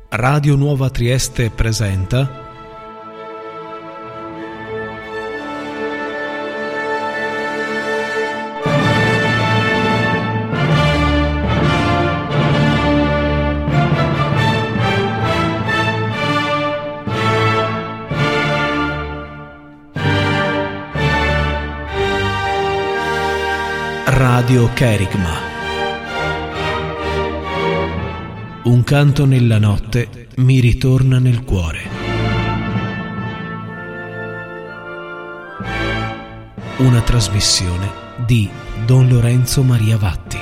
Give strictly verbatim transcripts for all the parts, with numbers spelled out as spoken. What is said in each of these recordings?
Radio Nuova Trieste presenta Radio Kerigma. Un canto nella notte mi ritorna nel cuore. Una trasmissione di Don Lorenzo Maria Vatti.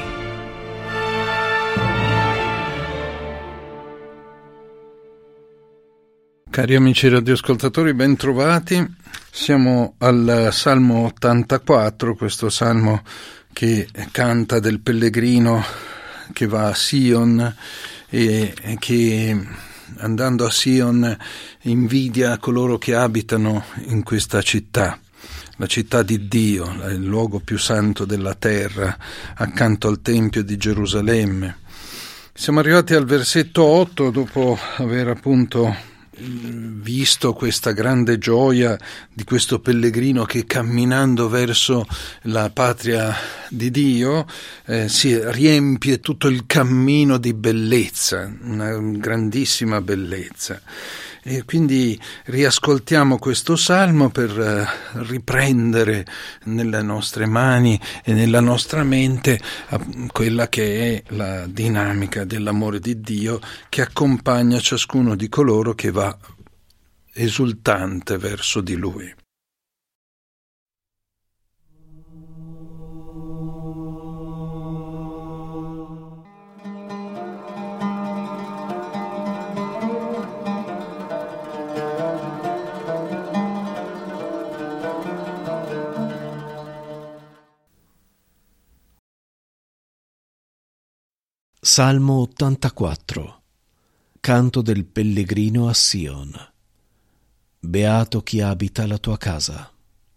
Cari amici radioascoltatori, ben trovati. Siamo al Salmo ottantaquattro, questo salmo che canta del pellegrino che va a Sion e che, andando a Sion, invidia coloro che abitano in questa città, la città di Dio, il luogo più santo della terra, accanto al Tempio di Gerusalemme. Siamo arrivati al versetto otto, dopo aver appunto visto questa grande gioia di questo pellegrino che, camminando verso la patria di Dio, eh, si riempie tutto il cammino di bellezza, una grandissima bellezza. E quindi riascoltiamo questo salmo per eh, riprendere nelle nostre mani e nella nostra mente eh, quella che è la dinamica dell'amore di Dio che accompagna ciascuno di coloro che va esultante verso di Lui. Salmo ottantaquattro. Canto del pellegrino a Sion. Beato chi abita la tua casa.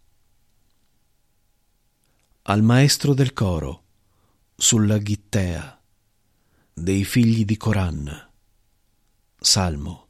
Al maestro del coro, sulla ghittea, dei figli di Coran. Salmo.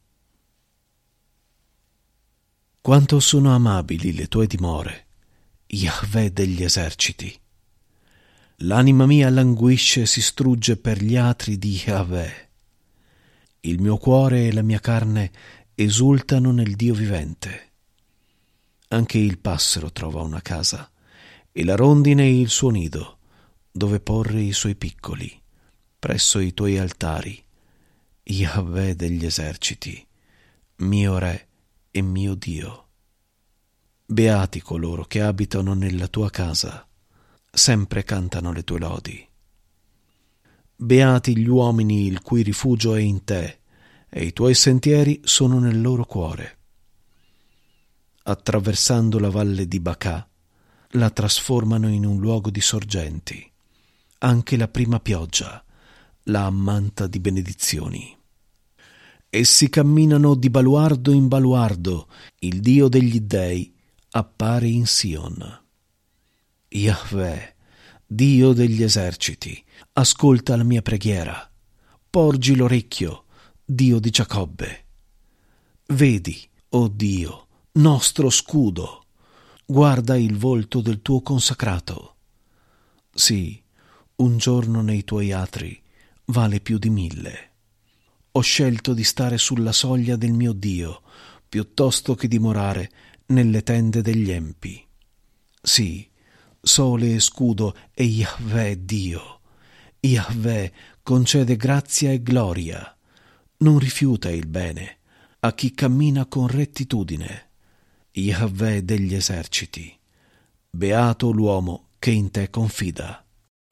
Quanto sono amabili le tue dimore, Yahweh degli eserciti. L'anima mia languisce e si strugge per gli atri di Yahweh. Il mio cuore e la mia carne esultano nel Dio vivente. Anche il passero trova una casa, e la rondine il suo nido, dove porre i suoi piccoli, presso i tuoi altari, Yahweh degli eserciti, mio Re e mio Dio. Beati coloro che abitano nella tua casa, sempre cantano le tue lodi. Beati gli uomini il cui rifugio è in te, e i tuoi sentieri sono nel loro cuore. Attraversando la valle di Bacà, la trasformano in un luogo di sorgenti. Anche la prima pioggia la ammanta di benedizioni. Essi camminano di baluardo in baluardo, il Dio degli dei appare in Sion. Yahweh, Dio degli eserciti, ascolta la mia preghiera. Porgi l'orecchio, Dio di Giacobbe. Vedi, o Dio, nostro scudo, guarda il volto del tuo consacrato. Sì, un giorno nei tuoi atri vale più di mille. Ho scelto di stare sulla soglia del mio Dio, piuttosto che dimorare nelle tende degli empi. Sì, sole e scudo è Yahweh Dio. Yahweh concede grazia e gloria. Non rifiuta il bene a chi cammina con rettitudine. Yahweh degli eserciti. Beato l'uomo che in te confida.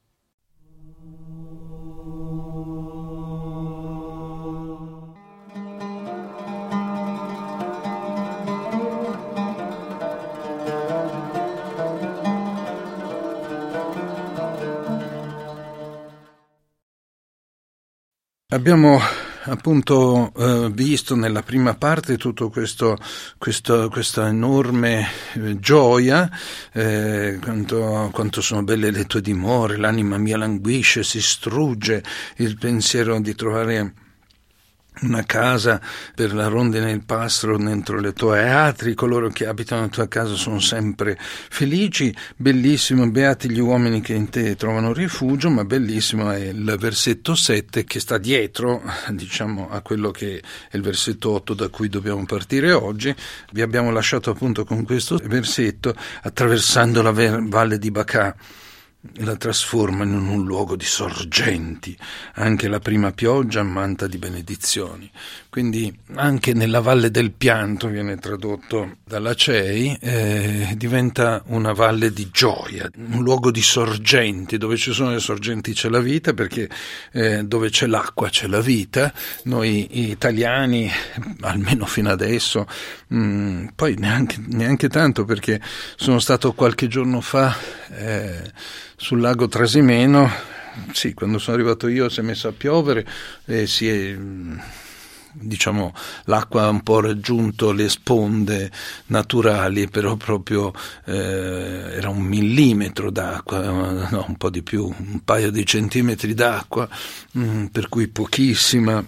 Abbiamo appunto eh, visto nella prima parte tutto questo, questo questa enorme eh, gioia, eh, quanto, quanto sono belle le tue dimore, l'anima mia languisce, si strugge, il pensiero di trovare una casa per la rondine e il pastro dentro le tue atri, coloro che abitano nella tua casa sono sempre felici. Bellissimo, beati gli uomini che in te trovano rifugio, ma bellissimo è il versetto sette che sta dietro, diciamo, a quello che è il versetto otto da cui dobbiamo partire oggi. Vi abbiamo lasciato appunto con questo versetto: attraversando la valle di Bacà, la trasformano in un luogo di sorgenti, anche la prima pioggia ammanta di benedizioni. Quindi anche nella valle del pianto, viene tradotto dalla C E I, eh, diventa una valle di gioia, un luogo di sorgenti. Dove ci sono le sorgenti c'è la vita, perché eh, dove c'è l'acqua c'è la vita. Noi italiani, almeno fino adesso, mh, poi neanche, neanche tanto, perché sono stato qualche giorno fa eh, sul lago Trasimeno. Sì, quando sono arrivato io si è messo a piovere e si è, diciamo, l'acqua ha un po' raggiunto le sponde naturali, però proprio eh, era un millimetro d'acqua, no, un po' di più, un paio di centimetri d'acqua, mh, per cui pochissima.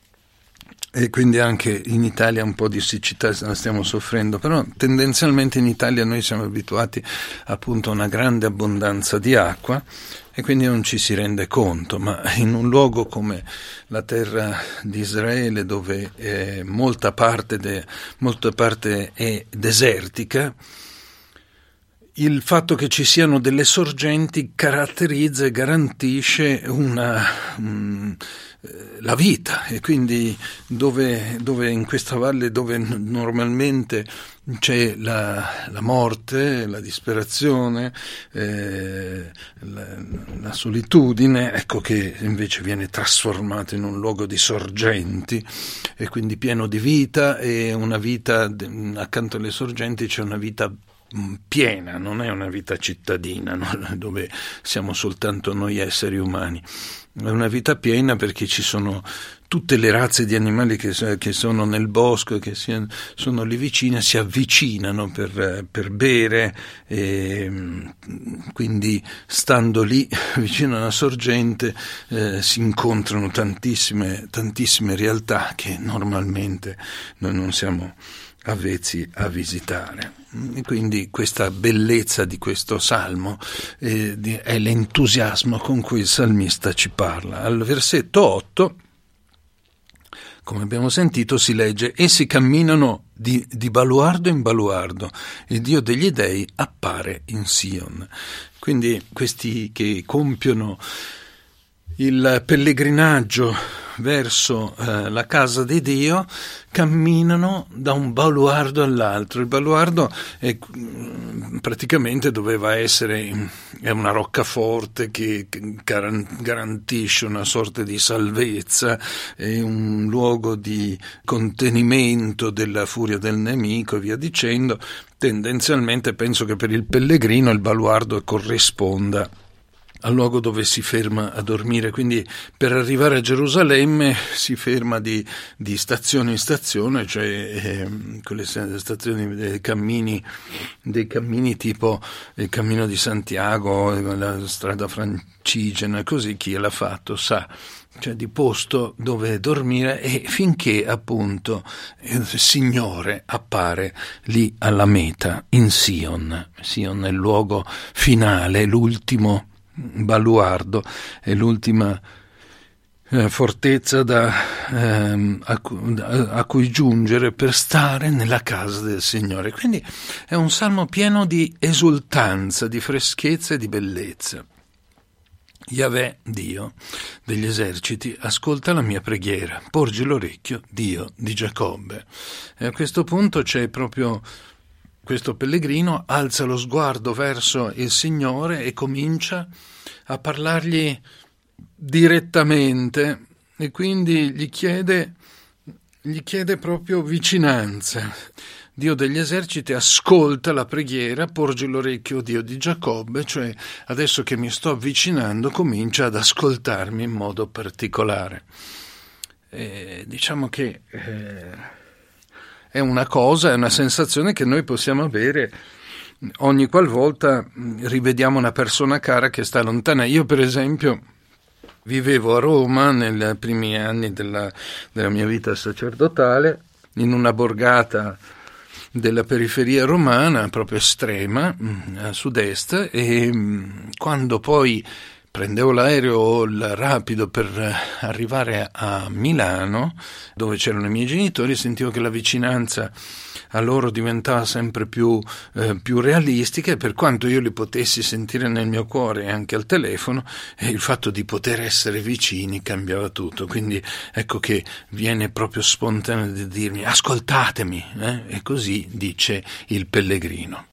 E quindi anche in Italia un po' di siccità la stiamo soffrendo, però tendenzialmente in Italia noi siamo abituati appunto a una grande abbondanza di acqua e quindi non ci si rende conto, ma in un luogo come la terra di Israele, dove eh, molta parte, de, molta parte è desertica, il fatto che ci siano delle sorgenti caratterizza e garantisce una, um, la vita, e quindi dove, dove in questa valle dove normalmente c'è la, la morte, la disperazione, eh, la, la solitudine, ecco che invece viene trasformato in un luogo di sorgenti e quindi pieno di vita, e una vita, accanto alle sorgenti c'è una vita piena, non è una vita cittadina, no? Dove siamo soltanto noi esseri umani. È una vita piena perché ci sono tutte le razze di animali che, che sono nel bosco, che si, sono lì vicine, si avvicinano per, per bere, e quindi stando lì vicino a una sorgente eh, si incontrano tantissime, tantissime realtà che normalmente noi non siamo avvezzi a visitare. E quindi questa bellezza di questo salmo eh, è l'entusiasmo con cui il salmista ci parla. Al versetto otto, come abbiamo sentito, si legge: essi camminano di, di baluardo in baluardo, il Dio degli dei appare in Sion. Quindi questi che compiono il pellegrinaggio verso eh, la casa di Dio camminano da un baluardo all'altro. Il baluardo è, praticamente doveva essere è una roccaforte che garantisce una sorta di salvezza, è un luogo di contenimento della furia del nemico e via dicendo. Tendenzialmente penso che per il pellegrino il baluardo corrisponda al luogo dove si ferma a dormire, quindi per arrivare a Gerusalemme si ferma di, di stazione in stazione, cioè eh, quelle stazioni dei cammini, dei cammini tipo il cammino di Santiago, la strada francigena, così chi l'ha fatto sa, cioè di posto dove dormire, e finché appunto il Signore appare lì alla meta, in Sion. Sion è il luogo finale, l'ultimo baluardo, è l'ultima eh, fortezza da, ehm, a, a cui giungere per stare nella casa del Signore. Quindi è un salmo pieno di esultanza, di freschezza e di bellezza. Yahweh, Dio degli eserciti, ascolta la mia preghiera, porgi l'orecchio, Dio di Giacobbe. E a questo punto c'è proprio questo pellegrino, alza lo sguardo verso il Signore e comincia a parlargli direttamente, e quindi gli chiede, gli chiede proprio vicinanza. Dio degli eserciti ascolta la preghiera, porgi l'orecchio, Dio di Giacobbe, cioè adesso che mi sto avvicinando comincia ad ascoltarmi in modo particolare. E diciamo che eh, è una cosa, è una sensazione che noi possiamo avere ogni qualvolta rivediamo una persona cara che sta lontana. Io per esempio Vivevo a Roma nei primi anni della, della mia vita sacerdotale, in una borgata della periferia romana, proprio estrema, a sud-est, e quando poi prendevo l'aereo o il rapido per arrivare a Milano, dove c'erano i miei genitori, sentivo che la vicinanza a loro diventava sempre più, eh, più realistica, e per quanto io li potessi sentire nel mio cuore e anche al telefono, eh, il fatto di poter essere vicini cambiava tutto. Quindi ecco che viene proprio spontaneo di dirmi ascoltatemi, eh? E così dice il pellegrino.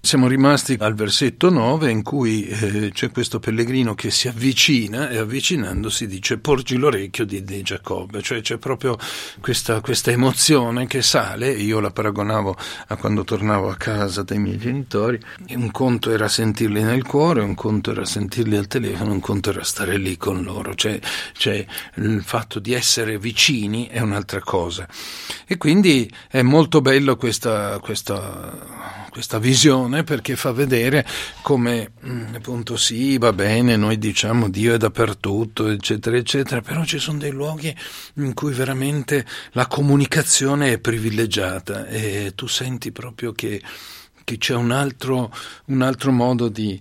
Siamo rimasti al versetto nove in cui eh, c'è questo pellegrino che si avvicina e avvicinandosi dice porgi l'orecchio di, di Giacobbe, cioè c'è proprio questa, questa emozione che sale. Io la paragonavo a quando tornavo a casa dai miei genitori, un conto era sentirli nel cuore, un conto era sentirli al telefono, un conto era stare lì con loro, cioè, cioè il fatto di essere vicini è un'altra cosa. E quindi è molto bello questa, questa, questa visione, perché fa vedere come appunto sì, va bene, noi diciamo Dio è dappertutto, eccetera, eccetera, però ci sono dei luoghi in cui veramente la comunicazione è privilegiata e tu senti proprio che, che c'è un altro, un altro modo di,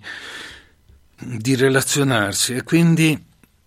di relazionarsi, e quindi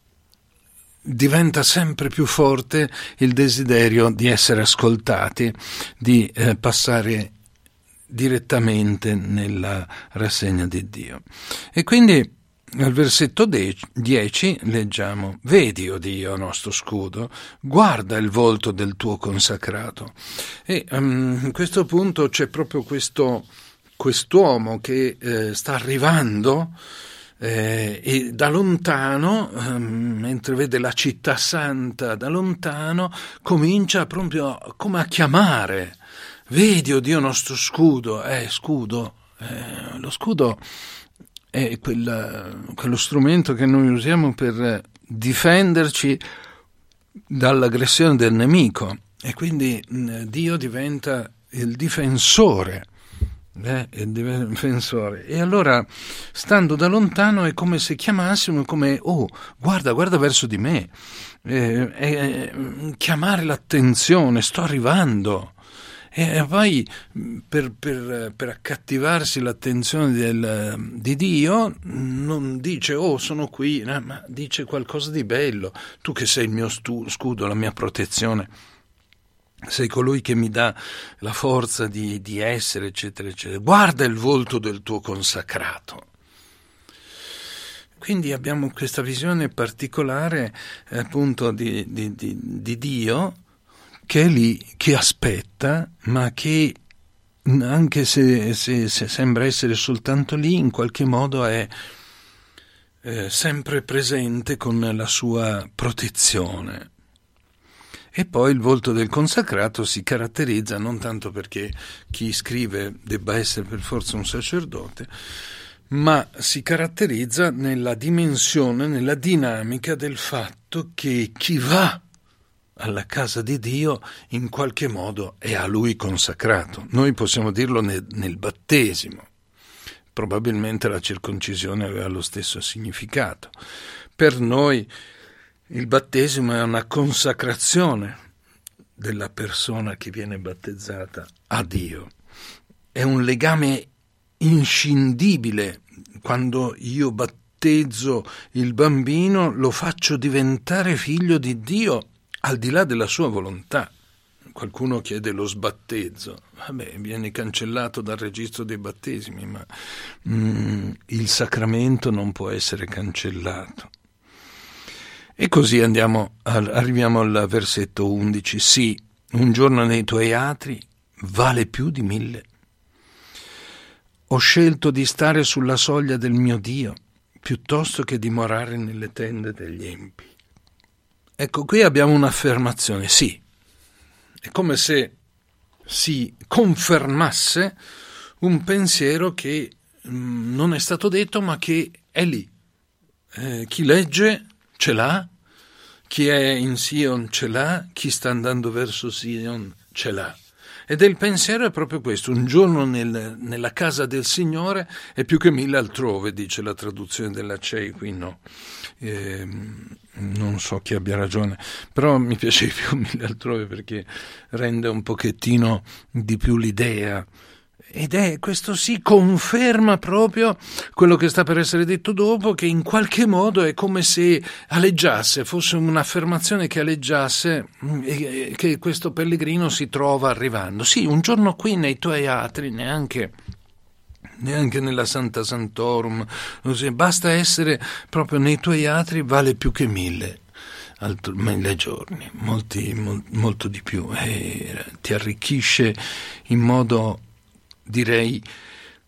diventa sempre più forte il desiderio di essere ascoltati, di eh, passare direttamente nella rassegna di Dio. E quindi al versetto dieci leggiamo: vedi, o Dio, nostro scudo, guarda il volto del tuo consacrato. E um, a questo punto c'è proprio questo quest'uomo che eh, sta arrivando eh, e da lontano, eh, mentre vede la città santa da lontano, comincia proprio come a chiamare: vedi, o Dio, nostro scudo. Eh, scudo, eh, lo scudo è quella, quello strumento che noi usiamo per difenderci dall'aggressione del nemico, e quindi mh, Dio diventa il difensore, eh, il difensore. E allora, stando da lontano, è come se chiamassimo, come oh, guarda, guarda verso di me, eh, eh, chiamare l'attenzione, sto arrivando. E poi per, per, per accattivarsi l'attenzione del, di Dio non dice oh sono qui, no, ma dice qualcosa di bello: tu che sei il mio stu, scudo, la mia protezione, sei colui che mi dà la forza di, di essere, eccetera, eccetera. Guarda il volto del tuo consacrato. Quindi abbiamo questa visione particolare eh, appunto di, di, di, di Dio, che è lì, che aspetta, ma che anche se, se, se sembra essere soltanto lì, in qualche modo è eh, sempre presente con la sua protezione. E poi il volto del consacrato si caratterizza non tanto perché chi scrive debba essere per forza un sacerdote, ma si caratterizza nella dimensione, nella dinamica del fatto che chi va alla casa di Dio in qualche modo è a lui consacrato. Noi possiamo dirlo nel, nel battesimo. Probabilmente la circoncisione aveva lo stesso significato. Per noi il battesimo è una consacrazione della persona che viene battezzata a Dio. È un legame inscindibile. Quando io battezzo il bambino, lo faccio diventare figlio di Dio al di là della sua volontà. Qualcuno chiede lo sbattezzo, vabbè, viene cancellato dal registro dei battesimi, ma mm, il sacramento non può essere cancellato. E così andiamo, arriviamo al versetto undici. Sì, un giorno nei tuoi atri vale più di mille. Ho scelto di stare sulla soglia del mio Dio piuttosto che dimorare nelle tende degli empi. Ecco, qui abbiamo un'affermazione, sì, è come se si confermasse un pensiero che mh, non è stato detto ma che è lì. Eh, chi legge ce l'ha, chi è in Sion ce l'ha, chi sta andando verso Sion ce l'ha. Ed il pensiero è proprio questo: un giorno nel, nella casa del Signore è più che mille altrove, dice la traduzione della C E I, qui no. Eh, non so chi abbia ragione, però mi piace più mille altrove perché rende un pochettino di più l'idea. Ed è questo, si conferma proprio quello che sta per essere detto dopo, che in qualche modo è come se aleggiasse, fosse un'affermazione che aleggiasse, e che questo pellegrino si trova arrivando. Sì, un giorno qui nei tuoi atri, neanche neanche nella Santa Santorum, basta essere proprio nei tuoi atri, vale più che mille, altro, mille giorni, molti, mol, molto di più, e ti arricchisce in modo, direi,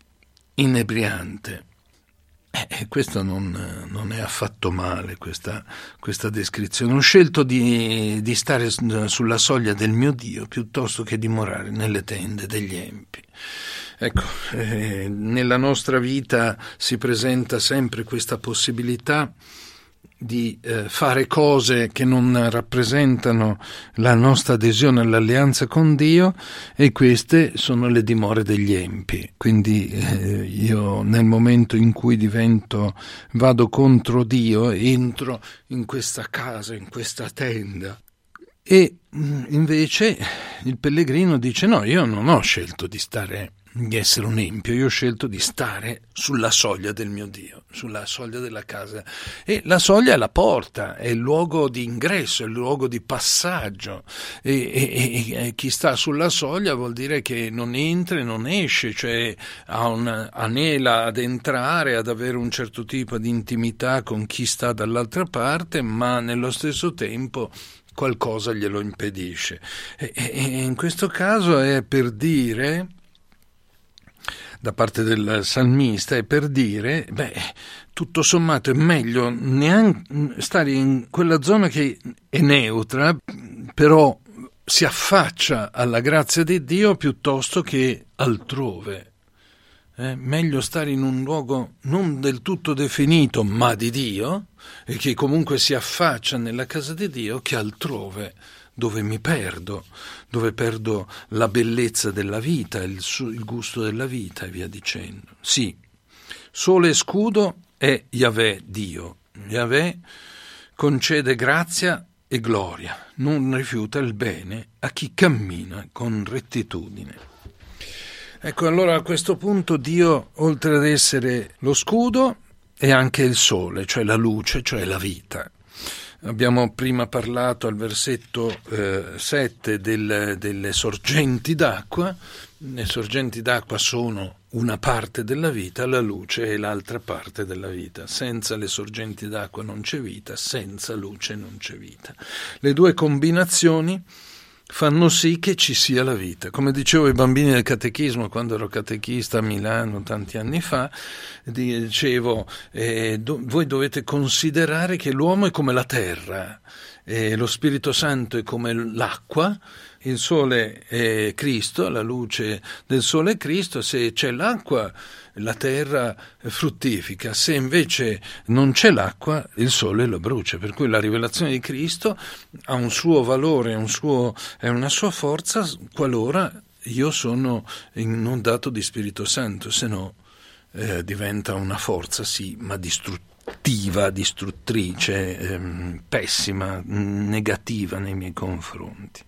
inebriante. E questo non, non è affatto male, questa, questa descrizione. Ho scelto di, di stare sulla soglia del mio Dio piuttosto che dimorare nelle tende degli empi. Ecco, eh, nella nostra vita si presenta sempre questa possibilità di eh, fare cose che non rappresentano la nostra adesione all'alleanza con Dio, e queste sono le dimore degli empi. Quindi eh, io nel momento in cui divento, vado contro Dio, entro in questa casa, in questa tenda, e invece il pellegrino dice: no, io non ho scelto di stare di essere un empio, io ho scelto di stare sulla soglia del mio Dio, sulla soglia della casa, e la soglia è la porta, è il luogo di ingresso, è il luogo di passaggio, e, e, e chi sta sulla soglia vuol dire che non entra e non esce, cioè ha un, anela ad entrare, ad avere un certo tipo di intimità con chi sta dall'altra parte, ma nello stesso tempo qualcosa glielo impedisce. E, e, e in questo caso è per dire, da parte del salmista, è per dire, beh, tutto sommato è meglio neanche stare in quella zona che è neutra, però si affaccia alla grazia di Dio, piuttosto che altrove. Eh, meglio stare in un luogo non del tutto definito, ma di Dio, e che comunque si affaccia nella casa di Dio, che altrove, dove mi perdo, dove perdo la bellezza della vita, il, il gusto della vita e via dicendo. Sì, sole e scudo è Yahweh Dio. Yahweh concede grazia e gloria, non rifiuta il bene a chi cammina con rettitudine. Ecco, allora a questo punto Dio, oltre ad essere lo scudo, è anche il sole, cioè la luce, cioè la vita. Abbiamo prima parlato al versetto eh, sette del, delle sorgenti d'acqua. Le sorgenti d'acqua sono una parte della vita, la luce è l'altra parte della vita. Senza le sorgenti d'acqua non c'è vita, senza luce non c'è vita. Le due combinazioni fanno sì che ci sia la vita. Come dicevo ai bambini del catechismo quando ero catechista a Milano tanti anni fa, dicevo eh, do, voi dovete considerare che l'uomo è come la terra, eh, lo Spirito Santo è come l'acqua, il sole è Cristo, la luce del sole è Cristo. Se c'è l'acqua, la terra fruttifica, se invece non c'è l'acqua, il sole lo brucia. Per cui la rivelazione di Cristo ha un suo valore, un suo, è una sua forza qualora io sono inondato di Spirito Santo, se no eh, diventa una forza, sì, ma distruttiva, distruttrice, ehm, pessima, negativa nei miei confronti.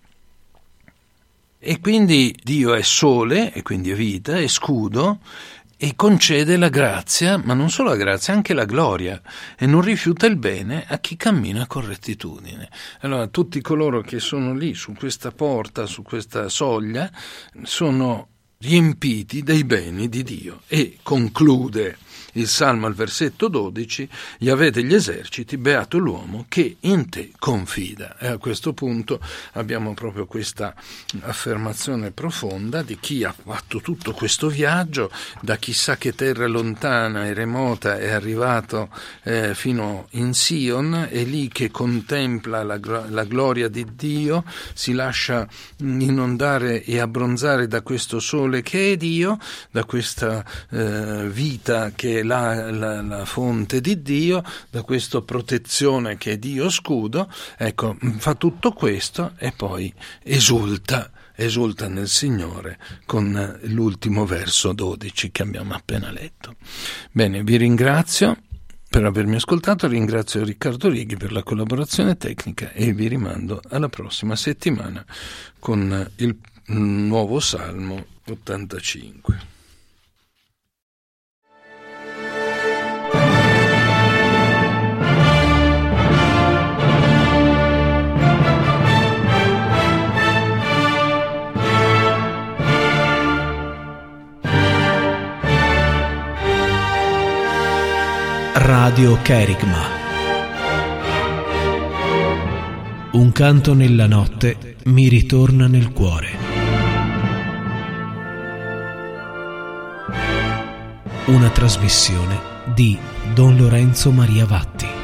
E quindi Dio è sole, e quindi è vita, è scudo, e concede la grazia, ma non solo la grazia, anche la gloria, e non rifiuta il bene a chi cammina con rettitudine. Allora tutti coloro che sono lì su questa porta, su questa soglia, sono riempiti dei beni di Dio. E conclude il Salmo al versetto dodici: Yahweh degli eserciti, beato l'uomo che in te confida. E a questo punto abbiamo proprio questa affermazione profonda di chi ha fatto tutto questo viaggio, da chissà che terra lontana e remota è arrivato eh, fino in Sion, è lì che contempla la, la gloria di Dio, si lascia inondare e abbronzare da questo sole che è Dio, da questa eh, vita che è La, la, la fonte di Dio, da questa protezione che è Dio scudo. Ecco, fa tutto questo e poi esulta, esulta nel Signore con l'ultimo verso dodici che abbiamo appena letto. Bene, vi ringrazio per avermi ascoltato, ringrazio Riccardo Righi per la collaborazione tecnica e vi rimando alla prossima settimana con il nuovo Salmo ottantacinque. Radio Kerigma. Un canto nella notte mi ritorna nel cuore. Una trasmissione di Don Lorenzo Maria Vatti.